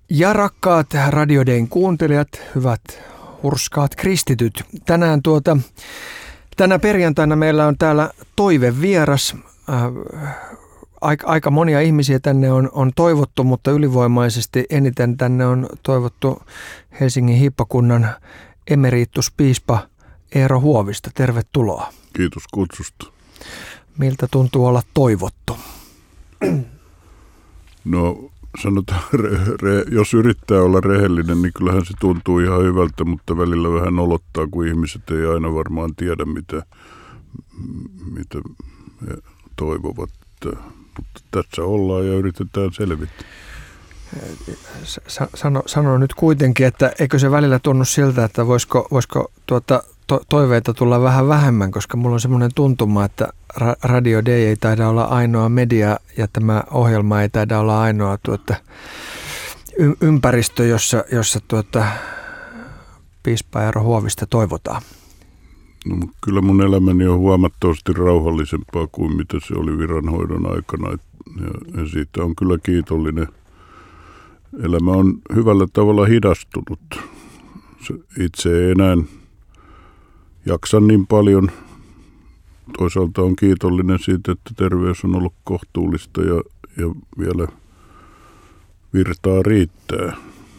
Ja rakkaat Radio Dayn kuuntelijat, hyvät hurskaat kristityt. Tänä perjantaina meillä on täällä toivevieras. Aika monia ihmisiä tänne on toivottu, mutta ylivoimaisesti eniten tänne on toivottu Helsingin hiippakunnan emerituspiispa Eero Huovista. Tervetuloa. Kiitos kutsusta. Miltä tuntuu olla toivottu? No sanotaan, jos yrittää olla rehellinen, niin kyllähän se tuntuu ihan hyvältä, mutta välillä vähän nolottaa, kun ihmiset ei aina varmaan tiedä, mitä he toivovat. Mutta tässä ollaan ja yritetään selvitä. Sano nyt kuitenkin, että eikö se välillä tunnu siltä, että voisiko toiveita tulla vähän vähemmän, koska mulla on semmoinen tuntuma, että Radio Day ei taida olla ainoa media ja tämä ohjelma ei taida olla ainoa ympäristö, jossa piispa Eero Huovista toivotaan. No, kyllä mun elämäni on huomattavasti rauhallisempaa kuin mitä se oli viranhoidon aikana ja siitä on kyllä kiitollinen. Elämä on hyvällä tavalla hidastunut. Itse ei enää jaksa niin paljon. Toisaalta on kiitollinen siitä, että terveys on ollut kohtuullista ja vielä virtaa riittää.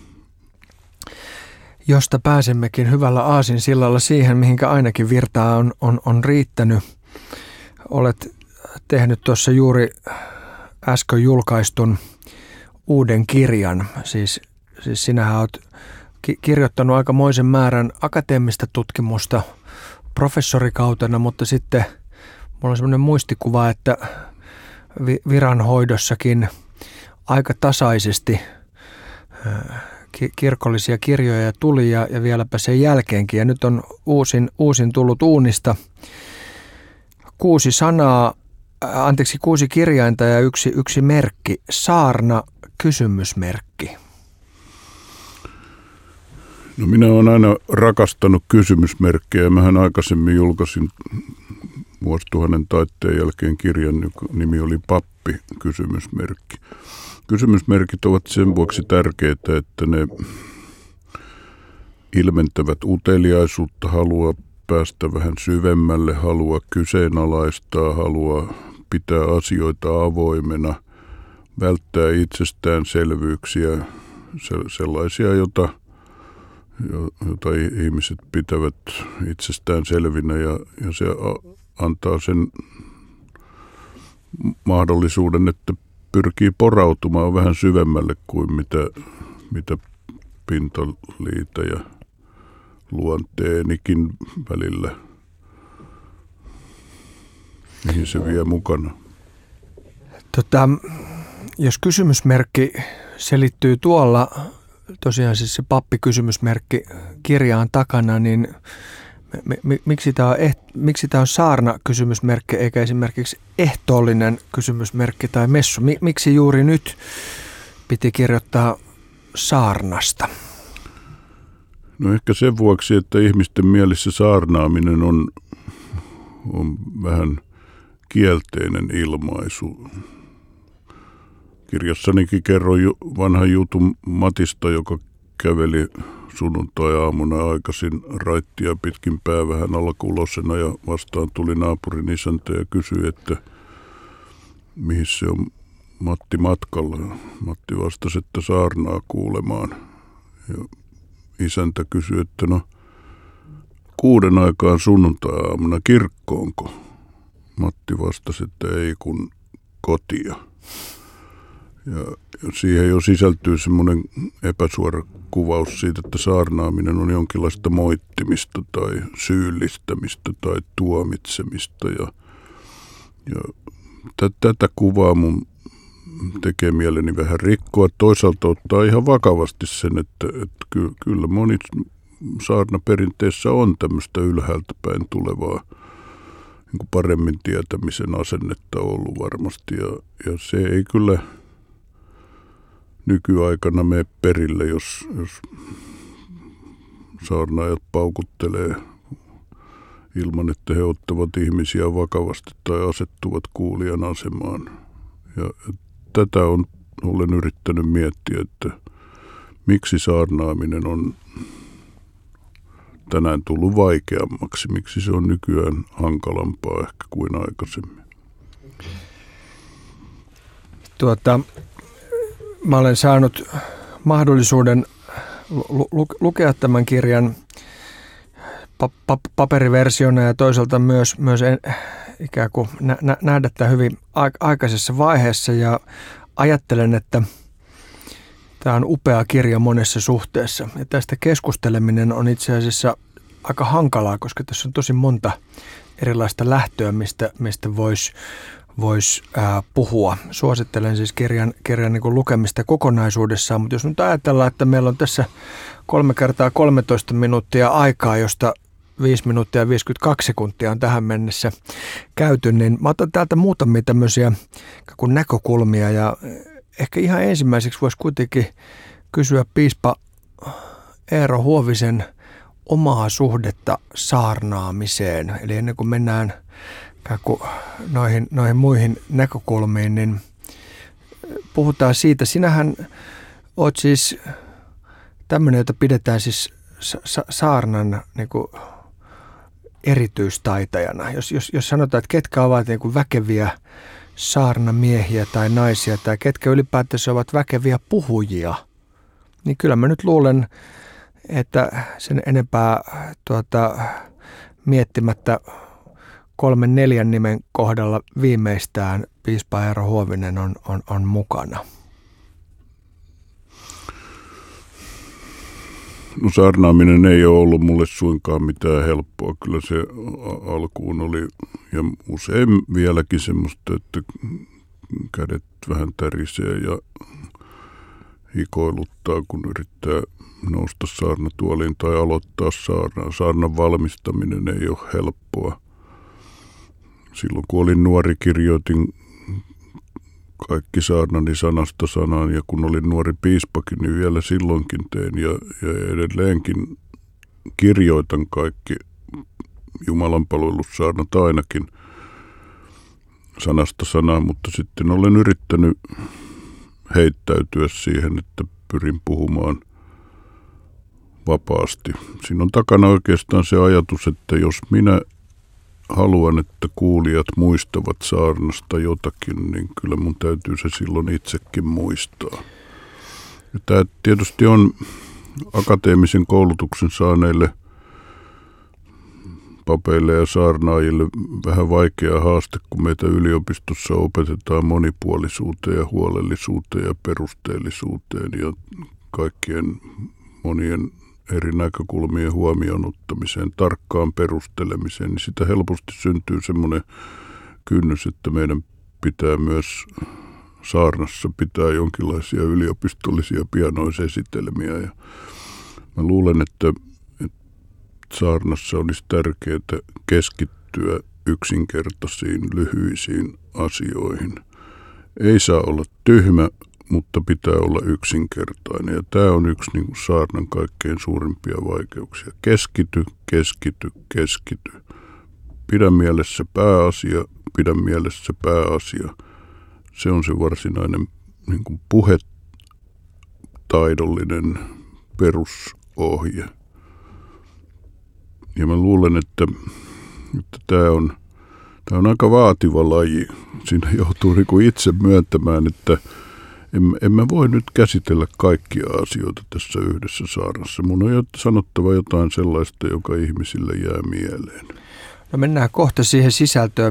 Josta pääsemmekin hyvällä aasinsillalla siihen, mihinkä ainakin virtaa on riittänyt. Olet tehnyt tuossa juuri äsken julkaistun uuden kirjan. Siis sinähän olet kirjoittanut aikamoisen määrän akateemista tutkimusta professorikautena, mutta sitten mulla on semmoinen muistikuva, että viranhoidossakin aika tasaisesti kirkollisia kirjoja tuli ja vieläpä sen jälkeenkin. Ja nyt on uusin tullut uunista 6 kirjainta ja yksi merkki. Saarna, kysymysmerkki. No minä olen aina rakastanut kysymysmerkkejä. Mähän aikaisemmin julkaisin vuosituhannen taitteen jälkeen kirjan, joka nimi oli Pappi, kysymysmerkki. Kysymysmerkit ovat sen vuoksi tärkeitä, että ne ilmentävät uteliaisuutta, halua päästä vähän syvemmälle, halua kyseenalaistaa, halua pitää asioita avoimena, välttää itsestäänselvyyksiä, sellaisia, jota ihmiset pitävät itsestään selvinä ja se antaa sen mahdollisuuden, että pyrkii porautumaan vähän syvemmälle kuin mitä pintaliita ja luonteenikin välillä, mihin se vie mukana. Jos kysymysmerkki selittyy tuolla, tosiaan siis se pappikysymysmerkki kirjaan takana, niin miksi tämä on saarna-kysymysmerkki eikä esimerkiksi ehtoollinen kysymysmerkki tai messu? Miksi juuri nyt piti kirjoittaa saarnasta? No ehkä sen vuoksi, että ihmisten mielissä saarnaaminen on vähän kielteinen ilmaisu. Kirjassanikin kerroin vanhan jutun Matista, joka käveli sunnuntai-aamuna aikaisin raittia pitkin pää vähän alkuulosena ja vastaan tuli naapurin isäntä ja kysyi, että mihin se on Matti matkalla. Matti vastasi, että saarnaa kuulemaan. Ja isäntä kysyi, että 6 aikaan sunnuntai-aamuna kirkkoonko? Matti vastasi, että ei kun kotia. Ja siihen jo sisältyy semmoinen epäsuora kuvaus siitä, että saarnaaminen on jonkinlaista moittimista tai syyllistämistä tai tuomitsemista. Ja tätä kuvaa mun tekee mieleni vähän rikkoa. Toisaalta ottaa ihan vakavasti sen, että kyllä moni saarnaperinteessä on tämmöistä ylhäältä päin tulevaa niin kuin paremmin tietämisen asennetta ollut varmasti. Ja se ei kyllä nykyaikana mene perille, jos saarnaajat paukuttelee ilman, että he ottavat ihmisiä vakavasti tai asettuvat kuulijan asemaan. Ja tätä olen yrittänyt miettiä, että miksi saarnaaminen on tänään tullut vaikeammaksi, miksi se on nykyään hankalampaa ehkä kuin aikaisemmin? Mä olen saanut mahdollisuuden lukea tämän kirjan paperiversiona ja toisaalta myös ikään kuin nähdä tämä hyvin aikaisessa vaiheessa ja ajattelen, että tämä on upea kirja monessa suhteessa ja tästä keskusteleminen on itse asiassa aika hankalaa, koska tässä on tosi monta erilaista lähtöä, mistä voisi puhua. Suosittelen siis kirjan niin kuin lukemista kokonaisuudessaan, mutta jos nyt ajatellaan, että meillä on tässä 3 × 13 minuuttia aikaa, josta 5 minuuttia ja 52 sekuntia on tähän mennessä käyty, niin mä otan täältä muutamia tämmöisiä näkökulmia ja ehkä ihan ensimmäiseksi voisi kuitenkin kysyä piispa Eero Huovisen omaa suhdetta saarnaamiseen. Eli ennen kuin mennään noihin muihin näkökulmiin, niin puhutaan siitä. Sinähän oot siis tämmöinen, jota pidetään siis saarnan niin kuin erityistaitajana. Jos sanotaan, että ketkä ovat niin kuin väkeviä saarnamiehiä tai naisia tai ketkä ylipäätänsä ovat väkeviä puhujia, niin kyllä mä nyt luulen, että sen enempää miettimättä 3-4 nimen kohdalla viimeistään piispa Eero Huovinen on mukana. No saarnaaminen ei ole ollut mulle suinkaan mitään helppoa. Kyllä se alkuun oli ja usein vieläkin semmoista, että kädet vähän tärisee ja hikoiluttaa, kun yrittää nousta saarnatuoliin tai aloittaa saarnaa. Saarnan valmistaminen ei ole helppoa. Silloin kun olin nuori, kirjoitin kaikki saarnani sanasta sanaan ja kun olin nuori piispakin, niin vielä silloinkin tein ja edelleenkin kirjoitan kaikki jumalanpalvelussaarnat ainakin sanasta sanaan, mutta sitten olen yrittänyt heittäytyä siihen, että pyrin puhumaan vapaasti. Siinä on takana oikeastaan se ajatus, että jos minä haluan, että kuulijat muistavat saarnasta jotakin, niin kyllä mun täytyy se silloin itsekin muistaa. Ja tämä tietysti on akateemisen koulutuksen saaneille papeille ja saarnaajille vähän vaikea haaste, kun meitä yliopistossa opetetaan monipuolisuuteen ja huolellisuuteen ja perusteellisuuteen ja kaikkien monien eri näkökulmien huomioon ottamiseen, tarkkaan perustelemiseen, niin sitä helposti syntyy semmoinen kynnys, että meidän pitää myös saarnassa pitää jonkinlaisia yliopistollisia pianoisesitelmiä. Ja mä luulen, että saarnassa olisi tärkeää keskittyä yksinkertaisiin, lyhyisiin asioihin. Ei saa olla tyhmä, mutta pitää olla yksinkertainen. Ja tämä on yksi niin kuin saarnan kaikkein suurimpia vaikeuksia. Keskity, keskity, keskity. Pidä mielessä pääasia. Se on se varsinainen niin kuin puhetaidollinen perusohje. Ja mä luulen, että tämä on aika vaativa laji. Siinä joutuu niin kuin itse myöntämään, että en mä voi nyt käsitellä kaikkia asioita tässä yhdessä saarnassa. Mun on sanottava jotain sellaista, joka ihmisille jää mieleen. No mennään kohta siihen sisältöön,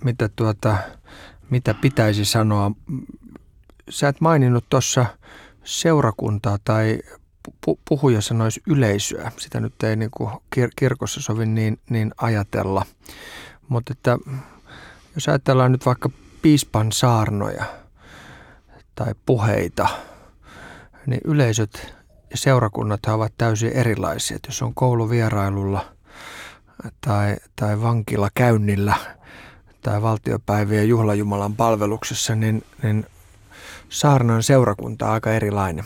mitä pitäisi sanoa. Sä et maininnut tuossa seurakuntaa tai puhuja sanoisi yleisöä. Sitä nyt ei niin kuin kirkossa sovi niin ajatella. Mutta että jos ajatellaan nyt vaikka piispan saarnoja tai puheita, niin yleisöt ja seurakunnat ovat täysin erilaisia. Et jos on kouluvierailulla tai vankila käynnillä tai valtiopäivien juhlajumalan palveluksessa, niin saarnan seurakunta on aika erilainen.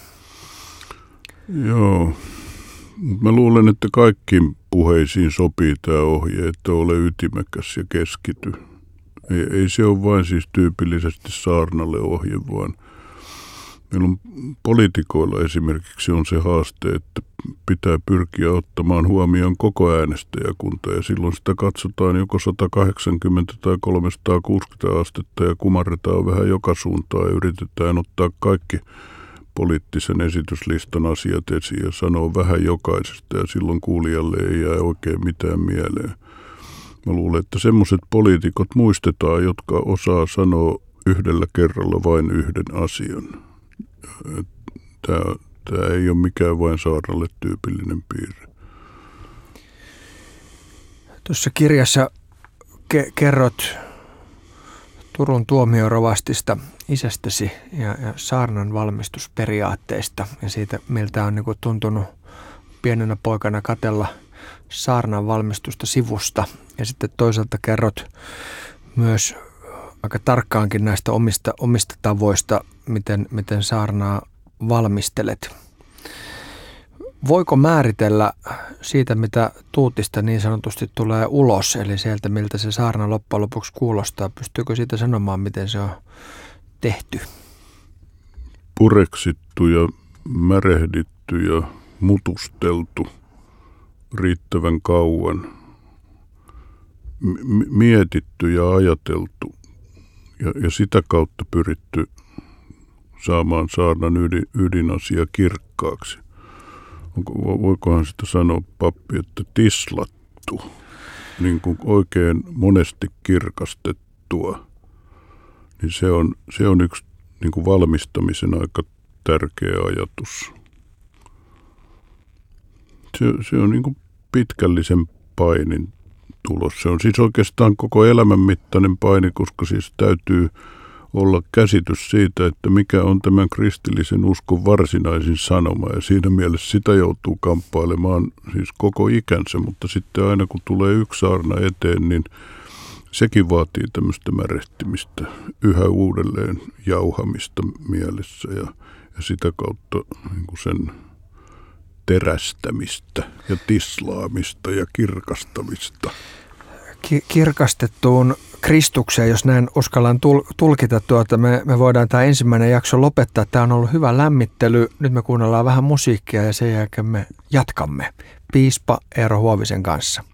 Joo. Mä luulen, että kaikkiin puheisiin sopii tämä ohje, että ole ytimekäs ja keskity. Ei se ole vain siis tyypillisesti saarnalle ohje, vaan Meillä on poliitikoilla esimerkiksi on se haaste, että pitää pyrkiä ottamaan huomioon koko äänestäjäkunta ja silloin sitä katsotaan joko 180 tai 360 astetta ja kumarretaan vähän joka suuntaan ja yritetään ottaa kaikki poliittisen esityslistan asiat esiin ja sanoa vähän jokaisesta ja silloin kuulijalle ei jää oikein mitään mieleen. Mä luulen, että semmoiset poliitikot muistetaan, jotka osaa sanoa yhdellä kerralla vain yhden asian. Tämä ei ole mikään vain Saarnalle tyypillinen piirre. Tuossa kirjassa kerrot Turun tuomiorovastista, isästäsi ja saarnan valmistusperiaatteista ja siitä, miltä on tuntunut pienenä poikana katsella saarnan valmistusta sivusta. Ja sitten toisaalta kerrot myös aika tarkkaankin näistä omista tavoista, miten saarnaa valmistelet. Voiko määritellä siitä, mitä tuutista niin sanotusti tulee ulos, eli sieltä, miltä se saarna loppujen lopuksi kuulostaa? Pystyykö siitä sanomaan, miten se on tehty? Pureksittu ja märehditty ja mutusteltu riittävän kauan. Mietitty ja ajateltu ja sitä kautta pyritty saamaan saarnan ydinasia kirkkaaksi. Voikohan sitä sanoa, pappi, että tislattu, niin kuin oikein monesti kirkastettua, niin se on yksi niin kuin valmistamisen aika tärkeä ajatus. Se on niin kuin pitkällisen painin tulos. Se on siis oikeastaan koko elämän mittainen paini, koska siis täytyy olla käsitys siitä, että mikä on tämän kristillisen uskon varsinaisin sanoma. Ja siinä mielessä sitä joutuu kamppailemaan siis koko ikänsä, mutta sitten aina kun tulee yksi saarna eteen, niin sekin vaatii tämmöistä märehtimistä, yhä uudelleen jauhamista mielessä ja sitä kautta niin kuin sen terästämistä ja tislaamista ja kirkastamista. Kirkastettuun Kristukseen, jos näin uskallan tulkita me voidaan tämä ensimmäinen jakso lopettaa. Tämä on ollut hyvä lämmittely. Nyt me kuunnellaan vähän musiikkia ja sen jälkeen me jatkamme piispa Eero Huovisen kanssa.